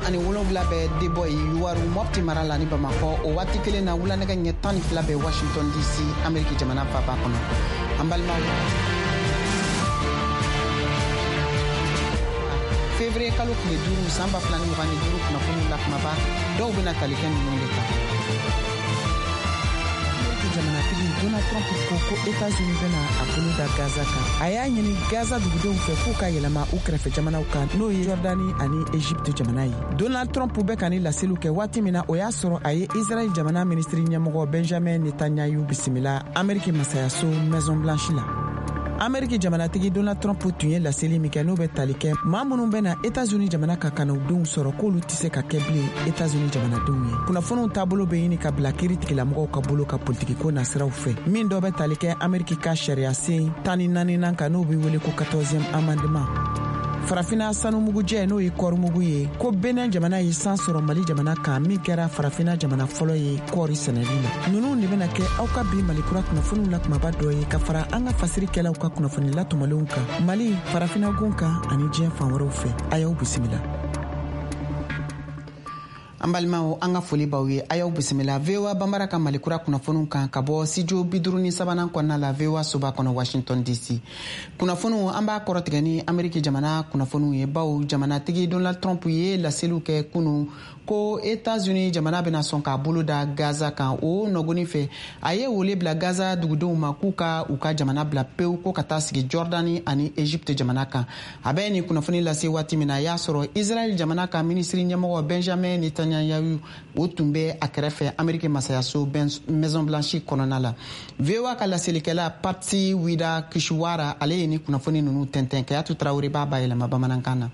ani 7 bɛ debɔ ye yuwaru mɔpti mara la ni bamakɔ o waati kelen na wulanɛgɛ ɲɛ 12 bɛ washington dc ameriki jamana faba kɔnɔ an balimaw février kalo tile 5 san 2025 kunnafoni la kumaba dɔw bɛna tali kɛ ninnu de kan. Jamanatigi Donald Trump ko États-Unis bɛna a bolo da Gaza kan. A y'a ɲini Gaza dugudenw fɛ k'u ka yɛlɛma u kɛrɛfɛ jamanaw kan n'o ye Jordani ani Egypte jamana ye. Donald Trump bɛ ka ni laseliw kɛ waati min na o y'a sɔrɔ a ye Israël jamana ministre ɲɛmɔgɔ Benjamin Netanyahu bisimila Ameriki masayaso Maison Blanche la. Ameriki jamanatigi Donald Trump tun ye laseli min kɛ n'o bɛ tali kɛ maa minnu bɛna États-Unis jamana ka kana u denw sɔrɔ k'olu tɛ se ka kɛ bilen États-Unis jamanadenw ye. Kunnafoniw taabolo bɛ ɲini ka bila kiiri tigilamɔgɔw ka bolo ka politikiko nasiraw fɛ min dɔ bɛ tali kɛ Ameriki ka sariya sen 14nan kan n'o bɛ wele ko 14e amendement. Farafina sanumugujɛ n'o ye kɔɔrimugu ye ko Benin jamana ye san sɔrɔ Mali jamana kan min kɛra farafina jamana fɔlɔ ye kɔɔri sɛnɛli la. Ninnu de bɛna kɛ aw ka bi Mali kura kunnafoniw la kumaba dɔ ye ka fara an ka fasirikɛlaw ka kunnafoni latɔmɔlenw kan Mali farafinagun kan ani diɲɛ fan wɛrɛw fɛ. A y'aw bisimila. An balimaw an ka foli b'aw ye a y'aw bisimila VOA Bambara ka Malikura kunnafoniw kan ka bɔ studio 53 kɔnɔna la VOA soba kɔnɔ Washington DC. Kunnafoniw an b'a kɔrɔtigɛ ni Ameriki jamana kunnafoniw ye baw jamanatigi Donald Trump ye laseliw kɛ kunu ko États-Unis jamana bɛna sɔn k'a bolo da Gaza kan o nɔgɔni fɛ a ye wele bila Gaza dugudenw ma k'u ka u ka jamana bila pewu ko ka taa sigi Jordani ani Egypte jamana kan. A bɛ ni kunnafoni lase waati min na a y'a sɔrɔ Israël jamana ka ministre ɲɛmɔgɔ Benjamin Netanyahu o tun bɛ a kɛrɛfɛ Ameriki masayaso Maison Blanche kɔnɔna la. VOA ka laselikɛla Patsy Widakuswara ale ye ni kunnafoni ninnu tɛntɛn Kayatu Traoré b'a bayɛlɛma bamanankan na.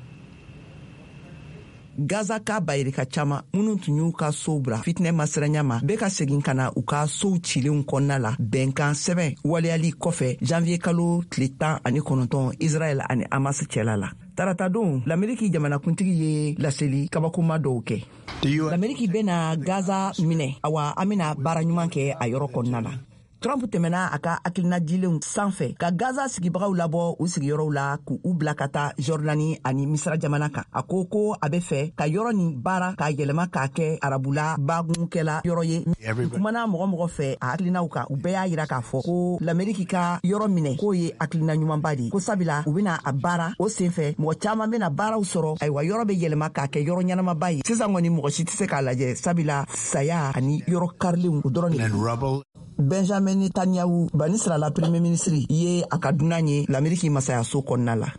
Gaza ka bayirika caman minnu tun y'u ka sow bila fitinɛ masiranya ma bɛ ka segin ka na u ka sow cilenw kɔnɔna la bɛnkan sɛbɛn waleyali kɔfɛ janvier kalo tile 19 Israël ani Hamas cɛla la. Tarata don l'Ameriki jamanakuntigi ye laseli kabakoma dɔw kɛ. L'Ameriki bɛna Gaza minɛ awa an bɛna baara ɲuman kɛ a yɔrɔ kɔnɔna la. Trump tɛmɛna a ka hakilinajilenw sanfɛ ka Gaza sigibagaw labɔ u sigiyɔrɔw la k'u bila ka taa Jordani ani Misra jamana kan. A ko a bɛ fɛ ka yɔrɔ nin baara k'a yɛlɛma k'a kɛ arabula bagunkɛla yɔrɔ ye. U kumana mɔgɔ fɛ a hakilinaw kan u bɛɛ y'a yira k'a fɔ ko l'Ameriki ka yɔrɔ minɛ k'o ye hakilina ɲumanba de ye. Ko sabula u bɛna a baara o senfɛ mɔgɔ caman bɛna baaraw sɔrɔ ayiwa yɔrɔ bɛ yɛlɛma k'a kɛ yɔrɔ ɲɛnamaba ye. Sisan kɔni mɔgɔ si tɛ se k'a lajɛ sabula saya ani yɔrɔ karilenw o dɔrɔn de. Benjamin Netanyahu banisra la premier ministre ye a ka dunan ye l'Ameriki masayaso kɔnɔna la.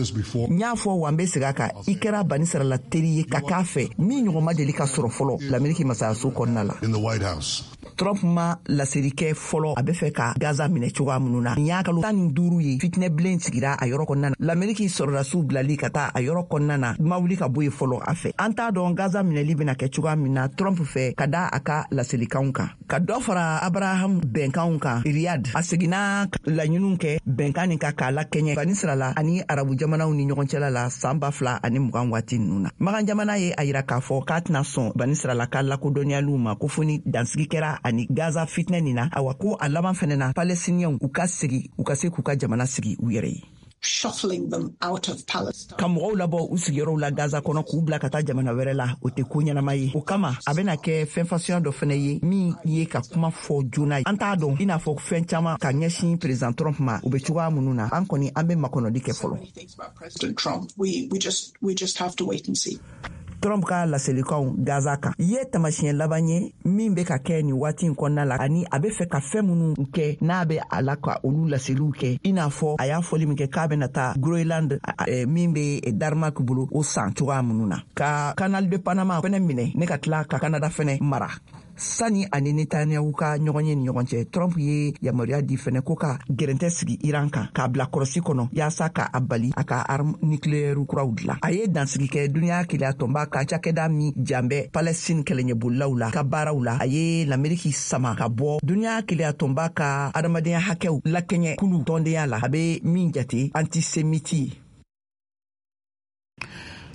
N y'a fɔ wa n bɛ segin a kan i kɛra banisra la teri ye ka k'a fɛ min ɲɔgɔn ma deli ka sɔrɔ fɔlɔ l'Ameriki masayaso kɔnɔna la. Trump ma laseli kɛ fɔlɔ a bɛ fɛ ka Gaza minɛ cogoya minnu na. Nin y'a kalo 15 ye fitinɛ bilen sigira a yɔrɔ kɔnɔna na. L'Ameriki sɔrɔdasiw bilali ka taa a yɔrɔ kɔnɔna na ma wuli ka bɔ yen fɔlɔ a fɛ. An t'a dɔn Gaza minɛli bɛna kɛ cogoya min na Trump fɛ ka da a ka laselikanw kan. Ka dɔ fara Abraham bɛnkanw kan Riyad a seginna laɲiniw kɛ bɛnkan nin ka k'a la kɛɲɛ banisira la ani arabu jamanaw ni ɲɔgɔn cɛla la san 2020 waati ninnu na. Magan jamana ye a yira k'a fɔ k'a tɛna sɔn banisira la ka lakodɔnyaliw ma ko fo ni dansigi kɛra ani Gaza fitinɛ nin na awa ko a laban fɛnɛ na Palestiniens u ka segi u ka se k'u ka jamana sigi u yɛrɛ ye. Shuffling them out of Palestine. Ka mɔgɔw labɔ u sigiyɔrɔw la Gaza kɔnɔ k'u bila ka taa jamana wɛrɛ la o tɛ ko ɲɛnama ye. O kama a bɛna kɛ fɛnfasiya dɔ fɛnɛ ye min ye ka kuma fɔ joona ye. An t'a dɔn i n'a fɔ fɛn caman ka ɲɛsin président Trump ma u bɛ cogoya minnu na an kɔni an bɛ makɔnɔdi kɛ fɔlɔ. President Trump, we just have to wait and see. Trump ka laselikanw Gaza kan ye tamasiyɛn laban ye min bɛ ka kɛ nin waati in kɔnɔna la ani a bɛ fɛ ka fɛn minnu kɛ n'a bɛ a la ka olu laseliw kɛ i n'a fɔ a y'a fɔli min kɛ k'a bɛna taa Groenland min bɛ Danemark bolo o san cogoya minnu na ka Canal de Panama fɛnɛ minɛ ne ka tila ka Canada fɛnɛ mara. Sani ani Netanyahu ka ɲɔgɔn ye ni ɲɔgɔn cɛ Trump ye yamaruya di fɛnɛ ko ka gɛrɛntɛ sigi Iran kan k'a bila kɔlɔsi kɔnɔ yaasa ka a bali a ka arme nucléaire kuraw dilan. A ye dansigi kɛ duniya keleya tɔnba ka cakɛda min janbɛ Palestine kɛlɛɲɛbolilaw la ka baaraw la. A ye l'Ameriki sama ka bɔ duniya keleya tɔnba ka adamadenya hakɛw lakɛɲɛ kulu tɔndenya la a bɛ min jate antisémite.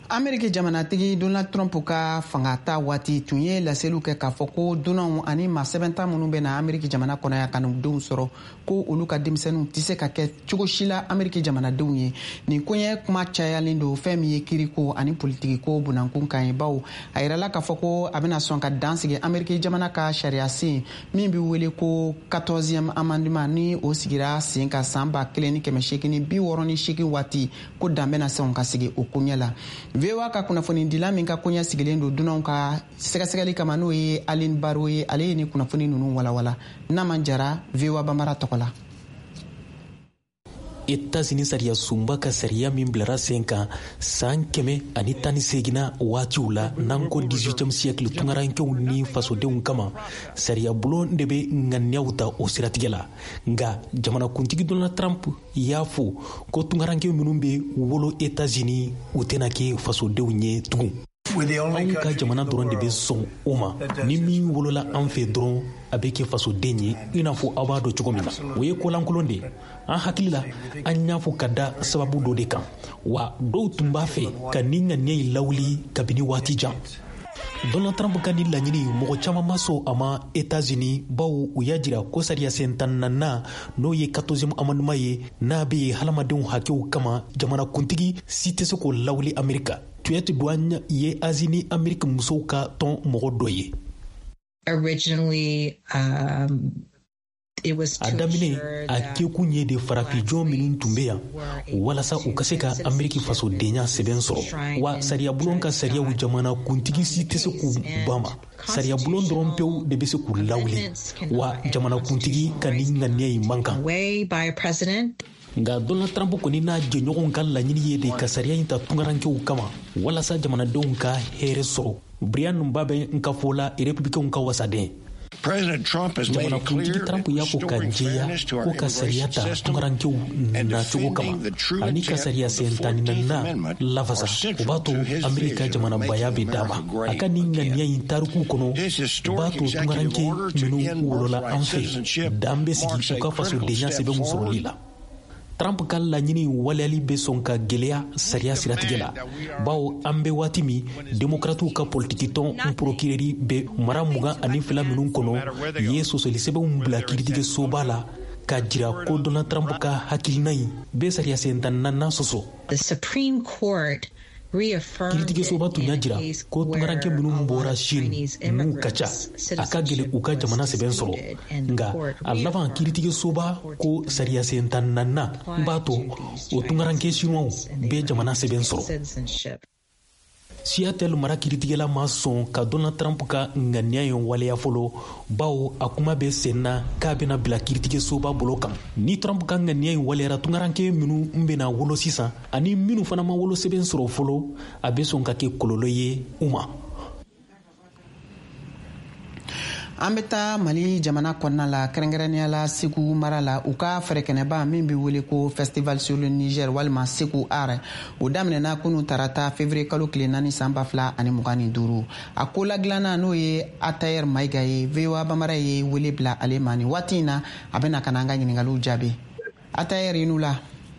Amerika jamanatigi Donald Trump ka fangata waati tun ye laseliw kɛ k'a fɔ ko dunanw ani maa sɛbɛnta minnu bɛ na Amerika jamana kɔnɔ ya ka n'u denw sɔrɔ ko olu ka denmisɛnninw tɛ se ka kɛ cogo si la Amerika jamanadenw ye. Nin koɲɛ kuma cayalen don fɛn min ye kiriko ani politiki ko bunankun kan ye bawo a yirala k'a fɔ ko a bɛna sɔn ka dansigi Amerika jamana ka sariya sen min bɛ wele ko 14e amendement ni o sigira sen ka san 1868 waati ko dan bɛna sɔn ka sigi o koɲɛ la. VOA ka kunnafoni dila min ka koɲɛ sigilen don dunanw ka sɛgɛsɛgɛli kama n'o ye Aline Baro ye ale ye ni kunnafoni ninnu walawala n'a man jara VOA Bambara tɔgɔ la. États-Unis sariya sunba ka sariya min bilara sen kan san 118 waatiw la n'an ko 18e siècle tungarankew ni fasodenw kama sariya bulon de be ŋaniyaw ta o siratigɛ la nga jamanakuntigi Donald Trump y'a fo ko tungaranke minnu be wolo États-Unis u tɛna kɛ fasodenw ye tugun. Anw ka jamana dɔrɔn de be sɔn o ma ni min wolola an fɛ dɔrɔn a be kɛ fasoden ye i n'a fɔ aw b'a dɔn cogo min na o ye kolankolon de an hakili la an y'a fɔ ka da sababu dɔ de kan wa dɔw tun b'a fɛ ka ni ŋaniya yi lawuli kabini waati jan. Donald Trump ka ni laɲini mɔgɔ caman ma sɔn a ma États-Unis bawo u y'a jira ko sariya sen 14nan n'o ye 14e amendement ye n'a be ye hadamadenw hakɛw kama jamanakuntigi si tɛ se k'o lawuli Amerika. Tuyet Douane ye Asie ni Amerika musow ka tɔn mɔgɔ dɔ ye. Originally, it was a daminɛ a kɛkun ye de farafijɔn minnu tun bɛ yan walasa u ka se ka Ameriki fasodenya sɛbɛn sɔrɔ wa sariyabulon ka sariyaw jamana kuntigi si tɛ se k'u ban ma sariyabulon dɔrɔn pewu de bɛ se k'u lawuli wa jamana kuntigi ka ni ŋaniya yi man kan. Nga Donald Trump kɔni n'a jɛɲɔgɔnw ka laɲini ye de ka sariya in ta tungarankew kama walasa jamanadenw ka hɛrɛ sɔrɔ. Brian Mbabe nka fɔ la républicainw ka wasaden. Jamanakuntigi Trump y'a fɔ ka jɛya ko ka sariya ta tungarankew nacogo kama ani ka sariya sen 14nan lafasa o b'a to Amerika jamanabaya bɛ d'a ma a ka ni ŋaniya in tarikuw kɔnɔ b'a to tungaranke minnu wolola an fɛ dan bɛ sigi u ka fasodenya sɛbɛnw sɔrɔli la. Trump ka laɲini waleyali bɛ sɔn ka gwɛlɛya sariya siratigɛ la bawo an bɛ waati min demokratiw ka politiki tɔn procureur bɛ mara 22 minnu kɔnɔ ye sɔsɔli sɛbɛnw bila kiiritigɛ soba la ka jira ko Donald Trump ka hakilina yi bɛ sariya sen 14nan sɔsɔ. Kiiritigɛ soba tun y'a jira ko tungaranke minnu bɔra Chine n'u ka ca a ka gɛlɛ u ka jamana sɛbɛn sɔrɔ nga a laban kiiritigɛ soba ko sariya sen 14nan b'a to o tungaranke chinois bɛ jamana sɛbɛn sɔrɔ. Seattle mara kiiritigɛla ma sɔn ka Donald Trump ka ŋaniya ye waleya fɔlɔ bawo a kuma bɛ sen na k'a bɛna bila kiiritigɛ soba bolo kan. Ni Trump ka ŋaniya ye waleyara tungaranke minnu bɛna wolo sisan ani minnu fana ma wolo sɛbɛn sɔrɔ fɔlɔ a bɛ sɔn ka kɛ kɔlɔlɔ ye u ma. An bɛ taa Mali jamana kɔnɔna la kɛrɛnkɛrɛnnenya la Segu mara la u ka fɛrɛkɛnɛba min bɛ wele ko Festival sur le Niger walima Segu Art o daminɛna kunu tarata février kalo tile 4 san 2025 a ko ladilanna n'o ye Atayer Mayiga ye VOA Bambara ye wele bila ale ma nin waati in na a bɛna ka na an ka ɲininkaliw jaabi. Atayer i n'u la.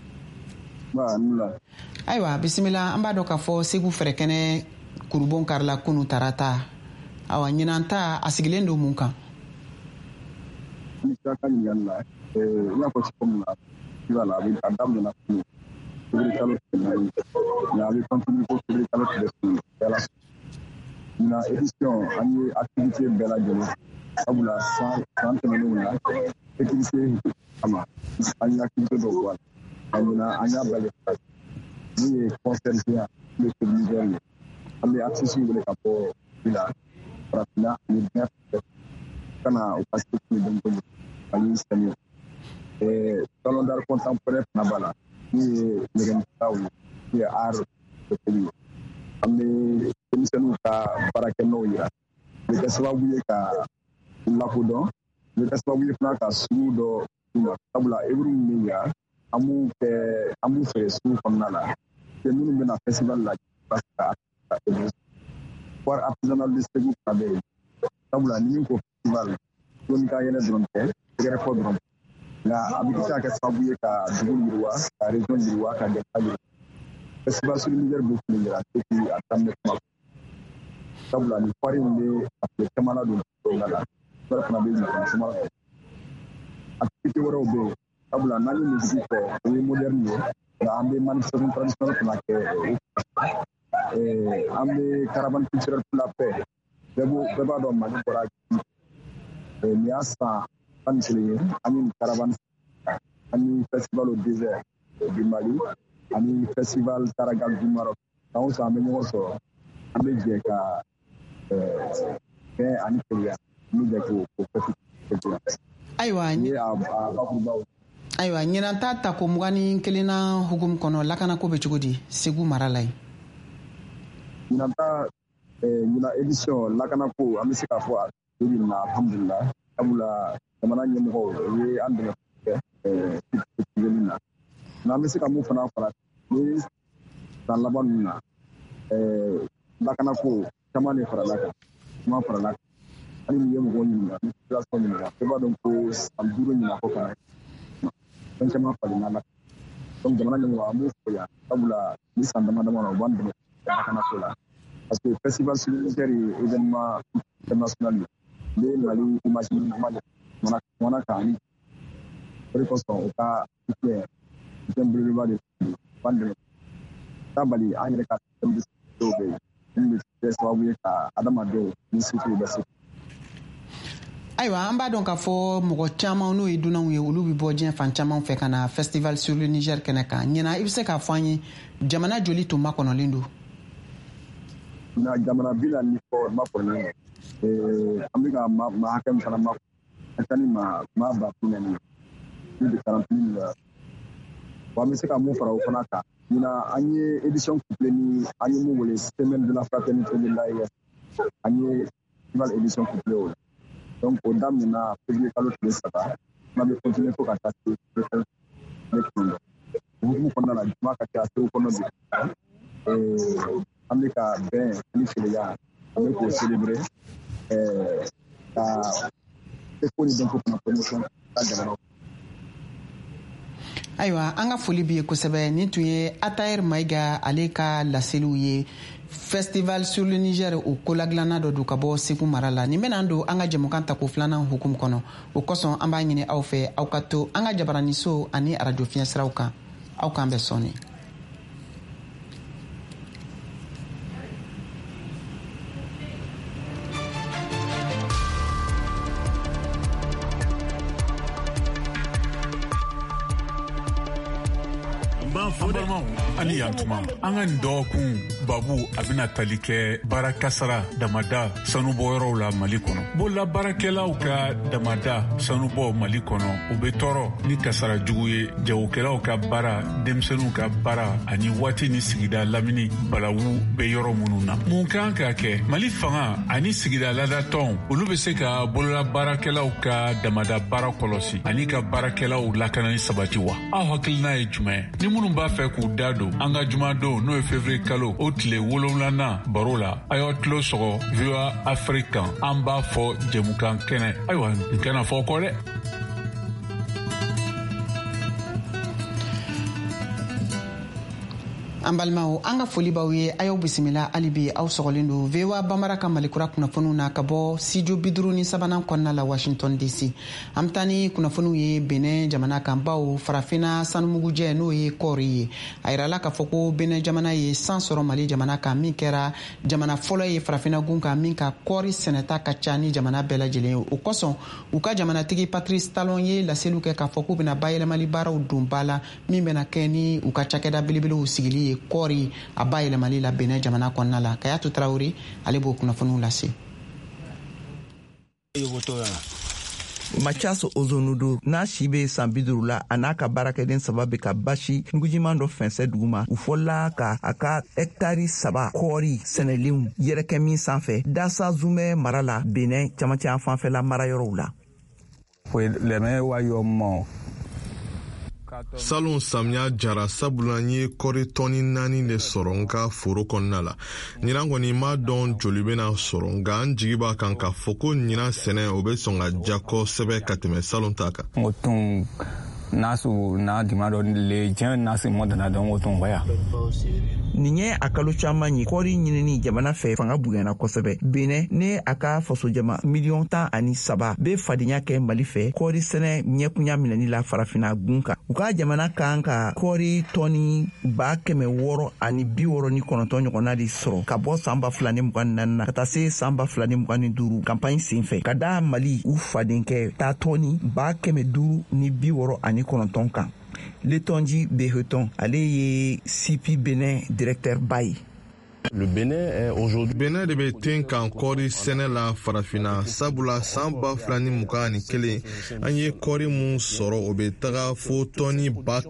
Ayiwa bisimila an b'a dɔn k'a fɔ Segu fɛrɛkɛnɛ kurubon karila kunu tarata awa ɲinan ta a sigilen don mun kan? Ni ka ɲininkali la i n'a fɔ cogo min na i b'a la a daminɛna kunu février kalo tile 4 mais a bɛ continue fo février kalo tile 6 na édition an ye activité bɛɛ lajɛlen sabula san tɛmɛnenw na sécurité kama an ye activité dɔw bɔ a la an y'a bali min ye concert géant le Niger ye an bɛ artiste wele ka bɔ la farafina ani diɲɛ fɛ ka na u ka sigi dɔnko ani sɛnɛ salon d'art contemporain fana b'a la min ye ɲɛgɛnnikɛlaw ye min ye art ye an bɛ denmisɛnninw ka baarakɛnɔw yira o bɛ kɛ sababu ye ka lakodɔn o bɛ kɛ sababu ye fana ka sugu dɔ d'u ma sabula œuvre min bɛ yan an b'u feere sugu kɔnɔna la minnu bɛna festival la foire artisanale de Segu fana bɛ yen sabula ni min ko festival dɔnni ka yɛlɛ dɔrɔn tɛ tɛgɛrɛ fɔ dɔrɔn nka a bɛ se ka kɛ sababu ye ka dugu yiriwa ka région yiriwa ka jamana yiriwa festival sur Niger bɛ fili depuis a daminɛ kuma sabula ni pari in bɛ a tile caman na don la la fana bɛ ɲɔgɔn caman kɛ activité wɛrɛw bɛ yen sabula n'an ye musique fɔ o ye moderne ye nka an bɛ manifestation traditionnelle fana kɛ an bɛ caravane culturelle pour la paix bɛɛ b'a dɔn Mali bɔra nin y'a san 11 ye an ye caravane ani festival au désert du Mali ani festival Taragal du Maroc an san bɛ ɲɔgɔn sɔrɔ an bɛ jɛ ka fɛn ani keleya n'u bɛ k'o festival ayiwa ɲinanta ta ko 21 na hukumu kɔnɔ lakanako bɛ cogo di Segu mara la yen ɲinanta ɲina édition lakanako an bɛ se k'a fɔ a tobi na alhamdulillah sabula jamana ɲɛmɔgɔw ye an dɛmɛ kɛ na n'an bɛ se ka mun fana fara ni san laban ninnu na lakanako caman de farala kan caman farala kan hali ni ye mɔgɔw ɲininka ni situation ɲininka bɛɛ b'a dɔn ko san 5 ɲina kɔ kan fɛn caman falenna la donc jamana ɲɛmɔgɔ an b'o fɔ yan sabula ni san dama dama na u b'an dɛmɛ lakanako la parce que festival sur Niger ye événement international de Mali image mouvement mana kan ani o de kosɔn o ka fɛn belebeleba de b'an dɛmɛ tabali an yɛrɛ ka fɛn dɔw bɛ yen min bɛ kɛ sababu ye ka adamadenw ni sitigiw bɛ se. Ayiwa an b'a dɔn k'a fɔ mɔgɔ caman n'o ye dunanw ye olu bɛ bɔ diɲɛ fan caman fɛ ka na festival sur le Niger kɛnɛ kan ɲinan i bɛ se k'a fɔ an ye jamana joli tun makɔnɔlen don. Jamana 40 ni fɔ makɔnɔlen don an bɛ ka maa hakɛ min fana makɔnɔ a ka ni maa ba 40 plus de 40 000 wa an bɛ se ka mun fara o fana kan ɲinan an ye édition couplée ni an ye mun wele semaine de la fraternité de l'AES an ye festival édition couplée o la donc o daminɛna février kalo tile 3 n'a bɛ continuer fo ka taa se ne kɔnɔ o hukumu kɔnɔna la juma ka ca sew kɔnɔ bi an bɛ ka bɛn ni keleya an bɛ k'o célébrer ka ECHO ni Denko fana promotion ka jamana. Ayiwa an ka foli b'i ye kosɛbɛ nin tun ye Atayer Mayiga ale ka laseliw ye festival sur le Niger o koladilanna dɔ don ka bɔ Segu mara la nin bɛna don an ka jɛmukan ta ko 2nan hukumu kɔnɔ o kosɔn an b'a ɲini aw fɛ aw ka to an ka jabaraniso ani radio fiɲɛ siraw kan aw k'an bɛ sɔnni. ani yantuma an ka nin dɔgɔkun babu a bɛna tali kɛ baara kasara damada sanubɔyɔrɔw la Mali kɔnɔ bolola baarakɛlaw ka damada sanubɔ Mali kɔnɔ u bɛ tɔɔrɔ ni kasara jugu ye jagokɛlaw ka baara denmisɛnninw ka baara ani waati ni sigida lamini balawu bɛ yɔrɔ minnu na mun kan ka kɛ Mali fanga ani sigida ladatɔnw olu bɛ se ka bolola baarakɛlaw ka damada baara kɔlɔsi ani ka baarakɛlaw lakanani sabati wa aw hakilina ye jumɛn ni minnu b'a fɛ k'u da don an ka jumadon n'o ye février kalo o tile 7nan baro la a y'aw tulo sɔgɔ VOA Afrique kan an b'a fɔ jɛmukan kɛnɛ ayiwa n kana fɔ kɔ dɛ. an balimaw an ka foli b'aw ye a y'aw bisimila hali bi aw sɔgɔlen don VOA Bambara ka malikura kunnafoniw na ka bɔ studio 53 kɔnɔna la Washington DC an bɛ taa ni kunnafoniw ye Benin jamana kan baw farafinna sanumugujɛ n'o ye kɔɔri ye a yirala k'a fɔ ko Benin jamana ye san sɔrɔ Mali jamana kan min kɛra jamana fɔlɔ ye farafinna gun kan min ka kɔɔri sɛnɛta ka ca ni jamana bɛɛ lajɛlen ye o kosɔn u ka jamanatigi Patrice Talon ye laseliw kɛ k'a fɔ k'u bɛna bayɛlɛmali baaraw don ba la min bɛna kɛ ni u ka cakɛda belebelew sigili ye kɔɔri a ba yɛlɛmali la Benin jamana kɔnɔna la Kayatu Tarawele ale b'o kunnafoniw lase. Mathias Ozonudo n'a si bɛ san 50 la a n'a ka baarakɛden 3 bɛ ka basi ngujiman dɔ fɛnsɛ duguma u fɔla ka a ka hɛktari 3 kɔɔri sɛnɛlenw yɛrɛkɛ min sanfɛ Dassa Zumɛ mara la Benin camancɛ an fanfɛla marayɔrɔw la. Salon samiya jara sabula n ye kɔri tɔni 4 de sɔrɔ n ka foro kɔnɔna la ɲinan kɔni m'a dɔn joli bena sɔrɔ nka n jigi b'a kan k'a fɔ ko ɲinan sɛnɛ o bɛ sɔn ka diya kosɛbɛ ka tɛmɛ salon ta kan. nasu na dimado le jen nasu modana don woton waya nin ye a kalo caaman ye kɔɔri ɲinini jamana fɛ fanga bonyana kosɛbɛ. Benɛ ne a ka fasojama $13 be fadenya kɛ Mali fɛ kɔɔri sɛnɛ ɲɛkunya minɛni la farafina gun kan. U ka jamana kan ka kɔɔri tɔni 669 ɲɔgɔnna de sɔrɔ ka bɔ san 2024 na ka taa se san 2025 kampaɲi sen fɛ ka da Mali u fadenkɛ taa tɔni 569 kan. Letonji Beheton, ale ye CP Benin directeur Baye. Le Bénin est aujourd'hui Bénin de beten kan kɔri sɛnɛ la farafina sabula san 2021 an ye kɔri mun sɔrɔ o be taga fo tɔni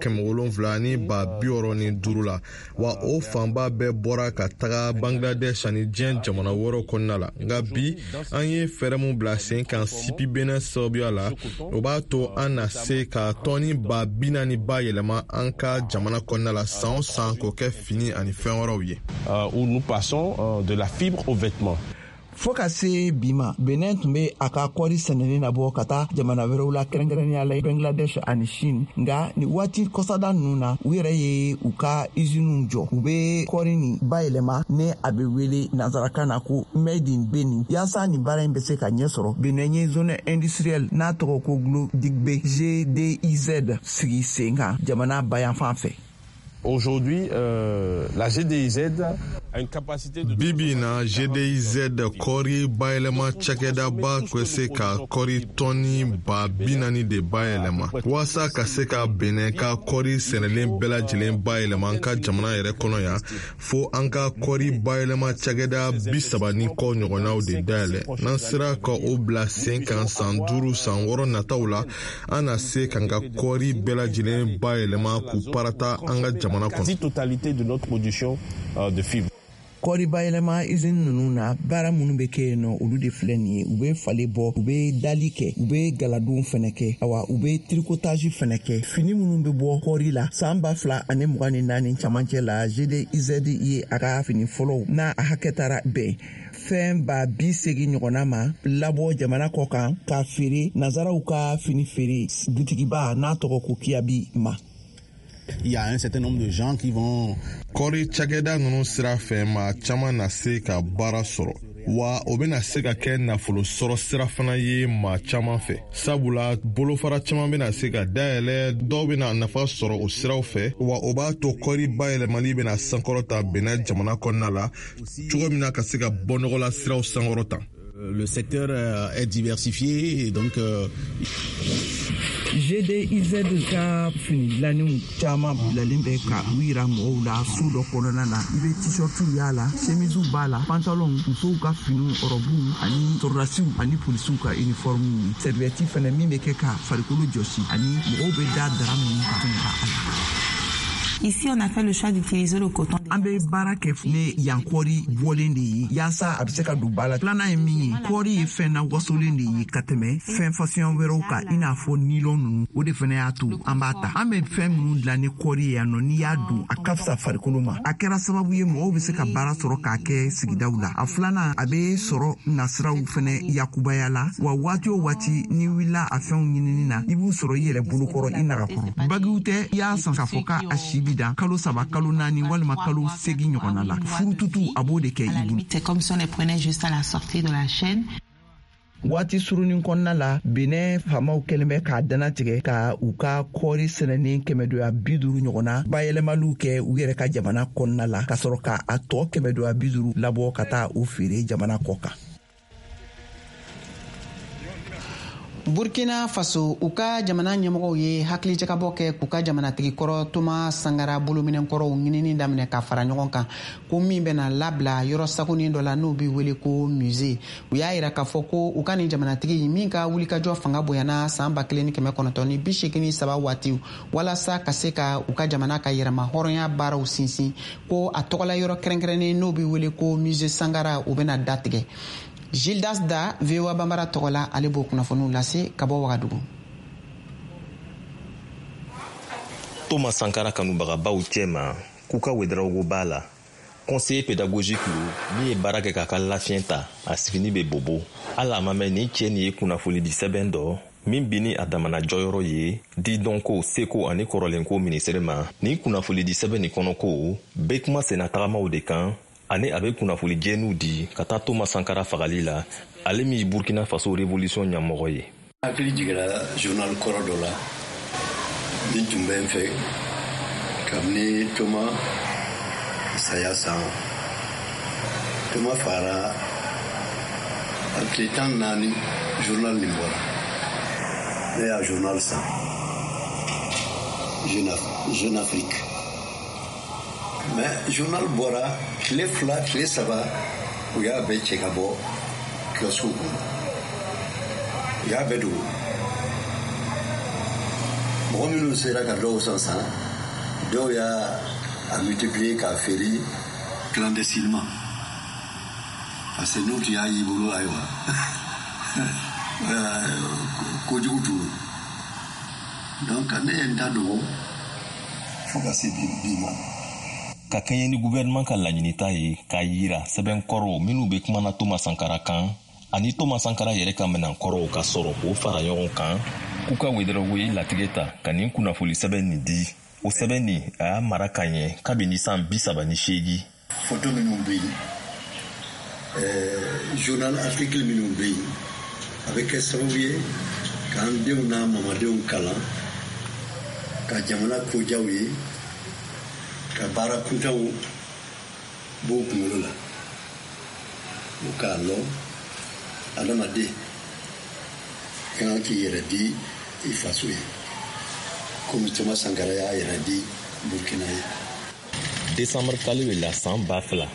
775 la wa o fanba bɛɛ bɔra ka taga Bangladesh ani diɲɛ jamana wɛrɛw kɔnɔna la nka bi an ye fɛɛrɛ mun bila sen kan sipi Benin sababuya la o b'a to an na se ka tɔni 40,000 bayɛlɛma an ka jamana kɔnɔna la san o san k'o kɛ fini ani fɛn wɛrɛw ye. Nous passons de la fibre au vêtement. Fo ka se bima Benin tun be a ka kɔɔri sɛnɛni nabɔ ka taa jamana wɛrɛw la kɛrɛnkɛrɛnnenya la Bangladesh ani Chine nga ni waati kɔsada nunu na u yɛrɛ ye u ka usines jɔ u be kɔɔri nin bayɛlɛma ne a be wele nazarakan na ko made in Benin yaasa nin baara in be se ka ɲɛ sɔrɔ. Benin ye zone industrielle n'a tɔgɔ ko Glodigbe GDIZ sigi sen kan jamana bayanfan fɛ. Aujourd'hui, la GDIZ a une capacité de... Bibi na GDIZ kɔri bayɛlɛma cakɛda ba tun se ka kɔri tɔni 40,000 de bayɛlɛma waasa ka se ka Benin ka kɔri sɛnɛlen bɛɛ lajɛlen bayɛlɛma an ka jamana yɛrɛ kɔnɔ yan fo an ka kɔri bayɛlɛma cakɛda 30 kɔ ɲɔgɔnnaw de dayɛlɛ. N'an sera ka o bila sen kan san 5 san 6 nataw la an na se kan ka kɔri bɛɛ lajɛlen bayɛlɛma k'u parata an ka jamana quasi-totalité de notre production de fibres. Kɔɔri bayɛlɛma usine nunu na baara minnu be kɛ yen nɔ olu de filɛ nin ye u be fale bɔ u be dali kɛ u be galadon fɛnɛ kɛ awa u be tricotage fɛnɛ kɛ fini minnu be bɔ kɔɔri la san 2024 camancɛ la GDIZ ye a ka fini fɔlɔw n'a a hakɛ tara bɛn fɛn 80 ɲɔgɔnna ma labɔ jamana kɔ kan ka feere nazaraw ka fini feere butigiba n'a tɔgɔ ko Kiabi ma. Il y a un certain nombre de gens qui vont kɔri cakɛda nunu sira fɛ maa caman na se ka baara sɔrɔ wa o bena se ka kɛ nafolo sɔrɔ sira fana ye maa caman fɛ sabula bolofara caman bena se ka dayɛlɛ dɔw bena nafa sɔrɔ o siraw fɛ wa o b'a to kɔri bayɛlɛmali bena sankɔrɔta Benin jamana kɔnɔna la cogo min na ka se ka bɔnɔgɔla siraw sankɔrɔta. Le secteur est diversifié et donc GDIZ ka fini dilanniw caman bilalen bɛ ka u yira mɔgɔw la su dɔ kɔnɔna na i be t-shirtiw y'a la chemisew b'a la pantalon musow ka finiw ɔrɔbuw ani sɔrɔdasiw ani polisiw ka uniformew serviette fɛnɛ min be kɛ ka farikolo jɔsi ani mɔgɔw be da dara minnu ka tɛmɛ ka a la. Ici, on a fait le choix d'utiliser le coton. An be baara kɛ ne yan kɔɔri bɔlen de ye yaasa a be se ka don ba la. Filanan ye min ye kɔɔri ye fɛn na wasolen de ye ka tɛmɛ fɛn fasɔn wɛrɛw kan i n'a fɔ nilon nunu o de fɛnɛ y'a to an b'a ta. An be fɛn minnu dilan ni kɔɔri ye yan nɔ n'i y'a dun a ka fisa farikolo ma. A kɛra sababu ye mɔgɔw be se ka baara sɔrɔ k'a kɛ sigidaw la. A filanan a be sɔrɔ nasiraw fɛnɛ yakubaya la wa waati o waati ni wulila a fɛnw ɲinini na i b'u sɔrɔ i yɛrɛ bolokɔrɔ i nagakɔrɔ. Bagiw tɛ i y'a san k'a fɔ ka a si bi dan kalo 3 kalo 4 walima kalo 8 ɲɔgɔnna la furututu a b'o de kɛ i bolo. C'est comme si on les prenait juste à la sortie de la chaîne. Waati surunin kɔnɔna la Benin faamaw kɛlen bɛ k'a danatigɛ ka u ka kɔɔri sɛnɛni 250 ɲɔgɔnna bayɛlɛmaliw kɛ u yɛrɛ ka jamana kɔnɔna la ka sɔrɔ ka a tɔ 250 labɔ ka taa u feere jamana kɔ kan. Burkina Faso u ka jamana ɲɛmɔgɔw ye hakilijakabɔ kɛ k'u ka jamanatigi kɔrɔ Toma Sankara bolominɛnkɔrɔw ɲinini daminɛ ka fara ɲɔgɔn kan ko min bɛna labila yɔrɔ sagonin dɔ la n'o bɛ wele ko musée u y'a yira k'a fɔ ko u ka nin jamanatigi min ka wulikajɔ fanga bonyana san 1983 waati walasa ka se ka u ka jamana ka yɛrɛma hɔrɔnya baaraw sinsin ko a tɔgɔla yɔrɔ kɛrɛnkɛrɛnnen n'o bɛ wele ko musée Sankara u bɛna datigɛ. Gildas Da VOA Bambara tɔgɔla ale b'o kunnafoniw lase ka bɔ Wagadugu. Toma Sankara kanubagabaw cɛma k'u ka wedrawogo b'a la conseiller pédagogique min ye baara kɛ k'a ka lafiɲɛ ta a sigini bɛ bobo hali a ma mɛn nin cɛ nin ye kunnafoni di sɛbɛn dɔ min bini a damana jɔyɔrɔ ye didɔnko seko ani kɔrɔlenko minisiri ma ni kunnafoli di sɛbɛn nin kɔnɔ ko be kuma senna tagamaw de kan ani a be kunnafoli jɛniw di ka taa Thomas Sankara fagali la ale min Burkina Faso révolution ɲɛmɔgɔ ye. hakili jigira journal kɔrɔ dɔ la min tun bɛ n fɛ kabini Thomas saya san Thomas fagara a tile 14 journal nin bɔra ne y'a journal san Jeune Afrique mais journal bɔra tile 2 tile 3 u y'a bɛɛ cɛ ka bɔ kiosque kɔnɔ u y'a bɛɛ dogo mɔgɔ minnu sera ka dɔw san dɔw y'a multiplier k'a feere clandestinement parce que n'u tun y'a y'i bolo ayiwa kojugu t'u donc ne ye n da dogo fo ka se bi ma. Ka kɛɲɛ ni gouvernement ka laɲinita ye k'a yira sɛbɛnkɔrɔw minnu be kumana Thomas Sankara kan ani Thomas Sankara yɛrɛ ka minɛnkɔrɔw ka sɔrɔ k'o fara ɲɔgɔn kan k'u ka Ouédraogo ye latigɛ ta ka nin kunnafoli sɛbɛn nin di. O sɛbɛn nin a y'a mara ka ɲɛ kabini san 38. Photo minnu bɛ yen journal article minnu bɛ yen a bɛ kɛ sababu ye k'an denw n'a mamadenw kalan ka jamana kojaw ye ka baara kuntaw b'o kunkolo la o k'a lɔn adamaden ka kan k'i yɛrɛ di i faso ye komi Thomas Sankara y'a yɛrɛ di Burkina ye. Décembre kalo la san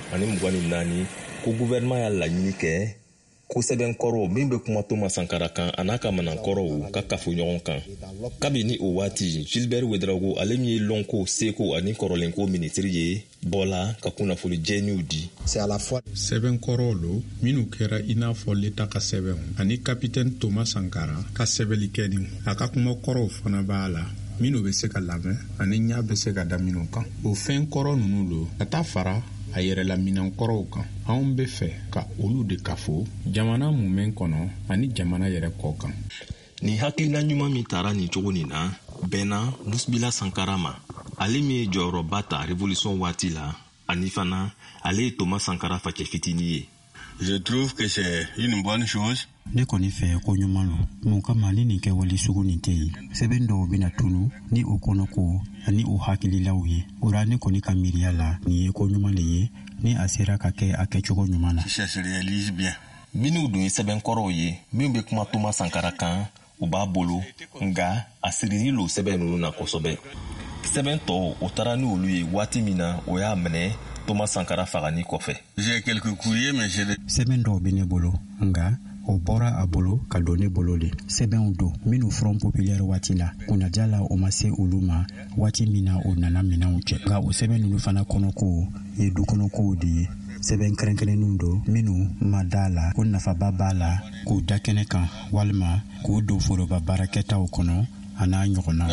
2024 ko gouvernement y'a laɲini kɛ ko sɛbɛnkɔrɔw min bɛ kuma Thomas Sankara kan a n'a ka manankɔrɔw ka kafo ɲɔgɔn kan. Kabini o waati Gilbert Ouédraogo ale min ye lɔnko seko ani kɔrɔlenko minisiri ye bɔla ka kunnafoli jɛniw di. Sɛbɛnkɔrɔw lo minnu kɛra i n'a fɔ l'État ka sɛbɛnw ani capitaine Thomas Sankara ka sɛbɛnnikɛniw a ka kuma kɔrɔw fana b'a la minnu bɛ se ka lamɛn ani ɲa bɛ se ka da minnu kan. O fɛn kɔrɔ ninnu lo ka taa fara a yɛrɛla minankɔrɔw kan anw bɛ fɛ ka olu de kafo jamana mumɛn kɔnɔ ani jamana yɛrɛ kɔ kan. Ni hakilina ɲuman min taara nin cogo nin na bɛnna Musbila Sankara ma ale min ye jɔyɔrɔba ta révolution waati la ani fana ale ye Thomas Sankara facɛ fitini ye. Je trouve que c'est une bonne chose. Ne kɔni fɛ ko ɲuman lo mun kama ni nin kɛwale sugu nin tɛ yen sɛbɛn dɔw bɛna tunu ni o kɔnɔ ko ani o hakililaw ye o la ne kɔni ka miiriya la nin ye ko ɲuman le ye ni a sera ka kɛ a kɛcogo ɲuman na. Ça se réalise bien. Minnu dun ye sɛbɛnkɔrɔw ye min bɛ kuma Thomas Sankara kan u b'a bolo nga a sirili lo sɛbɛn ninnu na kosɛbɛ. Sɛbɛn tɔw o taara ni olu ye waati min na o y'a minɛ Thomas Sankara fagani kɔfɛ. J'ai quelques courriers mais j'ai sɛbɛn dɔw bɛ ne bolo nga o bɔra a bolo ka don ne bolo de sɛbɛnw don minnu Front Populaire waati la kunnaja la o ma se olu ma waati min na o nana minɛnw cɛ nka o sɛbɛn ninnu fana kɔnɔkow ye dukɔnɔkow de ye sɛbɛn kɛrɛnkɛrɛnnenw don minnu ma da la ko nafaba b'a la k'u da kɛnɛ kan walima k'u don foroba baarakɛtaw kɔnɔ a n'a ɲɔgɔnna.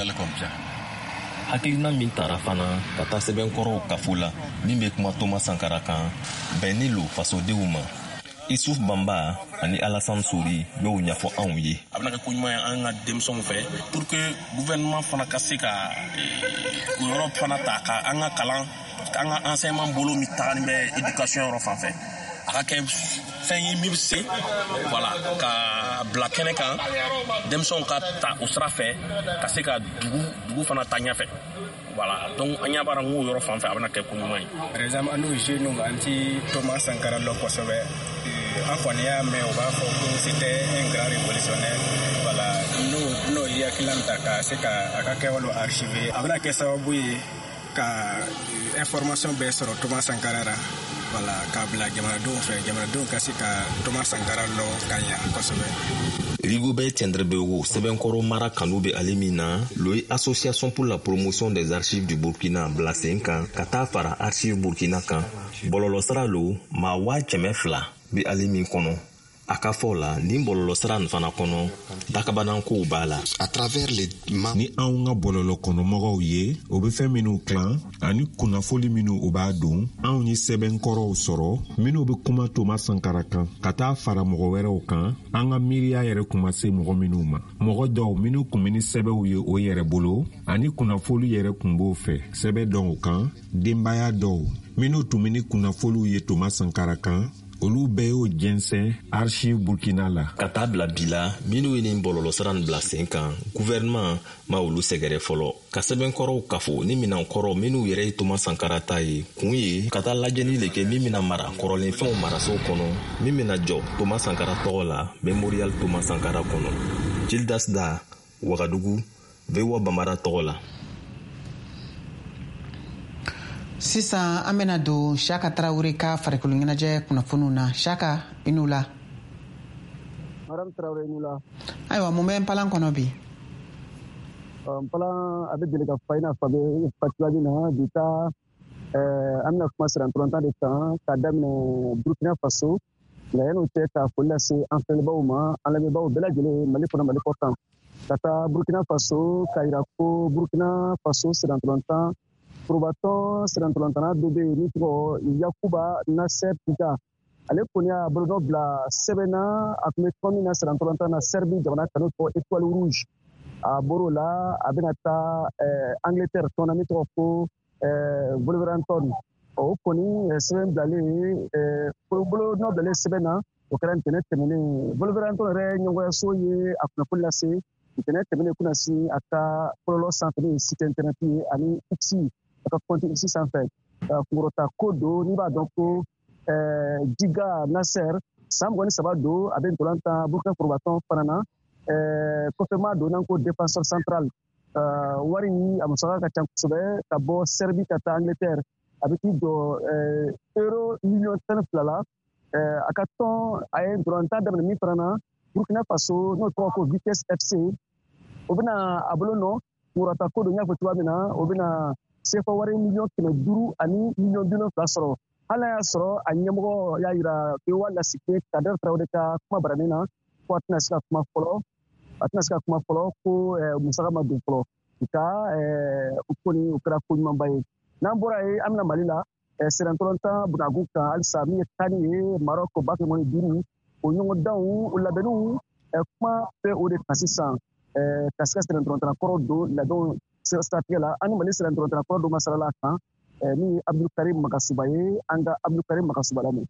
Hakilina min taara fana ka taa sɛbɛnkɔrɔw kafo la min bɛ kuma Thomas Sankara kan bɛnni lo fasodenw ma. Issouf Bamba ani Alassane Souri b'o ɲɛfɔ anw ye. A bɛna kɛ ko ɲuman ye an ka denmisɛnw fɛ pour que gouvernement fana ka se ka o yɔrɔ fana ta ka an ka kalan an ka enseignement bolo min tagani bɛ éducation yɔrɔ fan fɛ a ka kɛ fɛn ye min bɛ se voilà ka bila kɛnɛ kan denmisɛnw ka ta o sira fɛ ka se ka dugu fana ta ɲɛfɛ. Voilà, donc an y'a bara n ko yɔrɔ fan fɛ a bɛna kɛ ko ɲuman ye. Par exemple an n'o jeunes an ti Thomas Sankara lɔ kosɛbɛ an kɔni y'a mɛn o b'a fɔ ko c'était un grand révolutionnaire. Voilà, n'o ye hakilina ta ka se ka a ka kɛwalew archiver a bɛna kɛ sababu ye ka information bɛɛ sɔrɔ Thomas Sankara la. Voilà, k'a bila jamanadenw fɛ jamanadenw ka se ka Thomas Sankara lɔ ka ɲɛ kosɛbɛ. Rigobert Tiendrebego sɛbɛnkɔrɔ mara kanu bɛ ale min na lo ye association pour la promotion des archives du Burkina bila sen kan ka taa fara archive Burkina kan bɔlɔlɔsira lo maa 200,000 bɛ ale min kɔnɔ a ka fɔ la nin bɔlɔlɔ sira nin fana kɔnɔ dakabanankow b'a la. À travers les ni anw ka bɔlɔlɔ kɔnɔmɔgɔw ye o bɛ fɛn minnu tilan ani kunnafoli minnu u b'a don anw ye sɛbɛnkɔrɔw sɔrɔ minnu bɛ kuma Toma Sankara kan ka taa fara mɔgɔ wɛrɛw kan an ka miiriya yɛrɛ kuma se mɔgɔ minnu ma. Mɔgɔ dɔw minnu kun bɛ ni sɛbɛw ye o yɛrɛ bolo ani kunnafoli yɛrɛ kun b'o fɛ sɛbɛ dɔw kan denbaya dɔw minnu tun bɛ ni kunnafoliw ye Toma Sankara kan olu bɛɛ y'o jɛnsɛn Archive Burkina la. Ka taa bila bi la minnu ye nin bɔlɔlɔ sira nin bila sen kan gouvernement ma olu sɛgɛrɛ fɔlɔ ka sɛbɛnkɔrɔw kafo ni minankɔrɔ minnu yɛrɛ ye Toma Sankara ta ye kun ye ka taa lajɛli le kɛ min bɛna mara kɔrɔlenfɛnw marasow kɔnɔ min bɛna jɔ Toma Sankara tɔgɔ la Memorial Toma Sankara kɔnɔ. Gildas Da, Ouagadougou, VOA Bambara tɔgɔ la. Sisan an bena don Shaka Traoré ka farikolo ɲɛnajɛ kunnafoniw na. Shaka, i n'u la. Madame Traoré, n'u la. Ayiwa, mun bɛ Npalan kɔnɔ bi? Npalan a bɛ deli ka fa i n'a fɔ a bɛ fatiwa min na bi taa an bɛna kuma sira ntɔrɔntan de kan k'a daminɛ Burkina Faso nka yan'o cɛ ka foli lase an filɛbagaw ma an lamɛnbagaw bɛɛ lajɛlen Mali kɔnɔ Mali kɔ kan ka taa Burkina Faso k'a jira ko Burkina Faso sira ntɔrɔntan Probatɔn sira ntɔrɔntana dɔ bɛ yen min tɔgɔ Yakuba Nasser Pita ale kɔni y'a bolonɔ bila sɛbɛn na a tun bɛ tɔn min na sira ntɔrɔntan na Serbie jamana kanu tɔgɔ Étoile Rouge a bɔr'o la a bɛna taa Angleterre tɔn na min tɔgɔ ko Wolverhampton o kɔni sɛbɛn bilalen bolonɔ bilalen sɛbɛn na o kɛra ntɛnɛn tɛmɛnen Wolverhampton yɛrɛ ɲɛmɔgɔyaso ye a kunnafoni lase ntɛnɛn tɛmɛnen kunna se a ka kɔlɔlɔ sanfɛ n'o ye site internet ye ani X a ka compte X sanfɛ kunkɔrɔta ko don n'i b'a dɔn ko Diga Nasser san 23 don a bɛ ntolantan Burkina Probatɔn fana na kɔfɛma don n'an ko défenseur central wari a musaka ka ca kosɛbɛ ka bɔ Serbie ka taa Angleterre a bɛ t'i jɔ euro miliyɔn 12 la a ka tɔn a ye ntolantan daminɛ min fana na Burkina Faso n'o tɔgɔ ko Vitesse FC o bɛna a bolo nɔ kunkɔrɔta ko don n y'a fɔ cogoya min na o bɛna CFA wari miliyɔn 500 ani miliyɔn 70 sɔrɔ hali n'a y'a sɔrɔ a ɲɛmɔgɔ y'a jira Bewa Lasike Kader Traoré ka kuma baranin na ko a tɛna se ka kuma fɔlɔ ko musaka ma don fɔlɔ nka o kɔni o kɛra ko ɲumanba ye n'an bɔra yen an bɛna Mali la sira ntɔrɔntan Bunagu kan halisa min ye tani ye Maroc Bakemɔni 5 o ɲɔgɔndanw o labɛnniw kuma bɛ o de kan sisan ka se ka sira ntɔrɔntana kɔrɔ don labɛnw siratigɛ la an ni Mali sira ntɔrɔntana kɔrɔ don masarala kan min ye Abdoukarim Makasuba ye an ka Abdoukarim Makasuba lamɛn.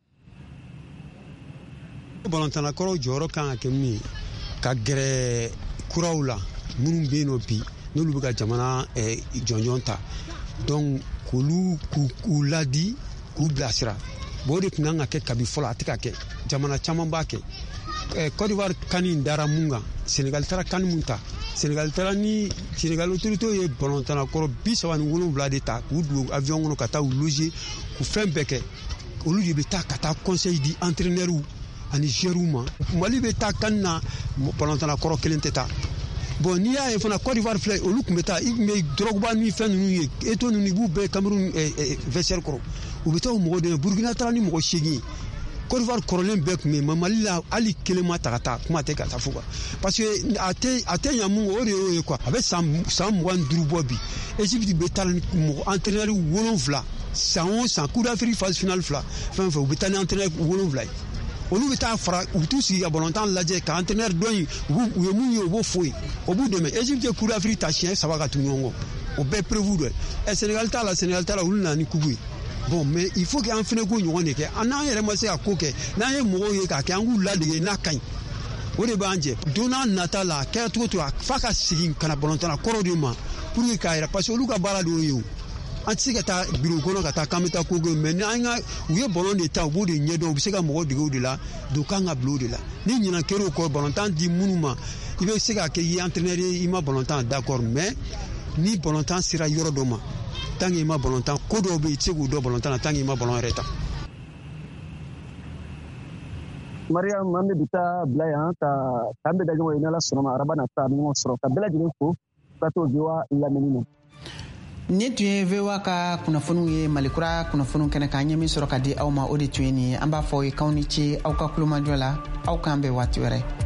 Balɔntana kɔrɔ jɔyɔrɔ kan ka kɛ min ye ka gɛrɛ kuraw la minnu bɛ yen nɔ bi n'olu bɛ ka jamana jɔnjɔn ta donc k'olu k'u ladi k'u bilasira bon o de tun kan ka kɛ kabi fɔlɔ a tɛ ka kɛ jamana caman b'a kɛ Côte d'Ivoire kani in dara mun kan Sénégal taara kani mun ta Sénégal taara ni Sénégal autorité ye balɔntana kɔrɔ 37 de ta k'u don avion kɔnɔ ka taa u loger k'u fɛn bɛɛ kɛ olu de bɛ taa ka taa conseil di entraîneurs ani joueurs ma Mali bɛ taa kan na balɔntana kɔrɔ kelen tɛ taa bon n'i y'a ye fana Côte d'Ivoire filɛ olu tun bɛ taa i tun bɛ Drogba ni fɛn ninnu ye Eto'o ninnu i b'u bɛɛ Cameroun vestiaire kɔrɔ u bɛ taa o mɔgɔ dɛmɛ Burkina taara ni mɔgɔ 8 ye Côte d'Ivoire kɔrɔlen bɛɛ tun bɛ yen Mali la hali kelen ma ta ka taa kuma tɛ ka taa fo quoi parce que a tɛ ɲɛ mun o de y'o ye quoi a bɛ san 25 bɔ bi Égypte bɛ taa mɔgɔ entraîneur 7 san o san Coupe d'Afrique phase finale 2 fɛn fɛn u bɛ taa ni entraîneur 7 ye olu bɛ taa fara u bɛ t'u sigi ka balɔntan lajɛ ka entraîneur dɔ in u ye mun ye u b'o fɔ ye o b'u dɛmɛ Égypte ye Coupe d'Afrique ta siɲɛ 3 ka tugu ɲɔgɔn kɔ o bɛɛ prévu dɔ ye Sénégal t'a la olu nana ni coupe ye bon mais il faut qu'an fɛnɛ ko ɲɔgɔn de kɛ an n'an yɛrɛ ma se ka ko kɛ n'an ye mɔgɔw ye k'a kɛ an k'u ladege n'a ka ɲi o de b'an jɛ don n'a nata la kɛra cogo cogo f'a ka segin ka na balɔntana kɔrɔ de ma pour que k'a yɛrɛ parce que olu ka baara de y'o ye o an tɛ se ka taa bureau kɔnɔ ka taa k'an bɛ taa ko kɛ mais u ye ballon de ta u b'o de ɲɛdɔn u bɛ se ka mɔgɔ dege o de la don kan ka bila o de la ni ɲinan kɛra o kɔ balɔntan di minnu ma i bɛ se ka kɛ i ye entraîneur ye i ma balɔntan d'accord mais ni balɔntan sera yɔrɔ dɔ ma tant que i ma balɔntan ko dɔw bɛ yen i tɛ se k'u dɔn balɔntan na tant que i ma ballon yɛrɛ ta. Mariam an bɛ bi taa bila yan k'an bɛ da ɲɔgɔn ye n'Ala sɔnna ma araba nata ɲɔgɔn sɔrɔ ka bɛɛ lajɛlen fo ka t'o VOA lamɛnni na. Ni tun ye VOA ka kunnafoniw ye Malikura kunnafoniw kɛnɛ kan ɲɛ min sɔrɔ ka di aw ma o de tun ye nin ye. An b'a fɔ aw ye k'aw ni ce aw ka kulomajɔ la aw k'an bɛn waati wɛrɛ.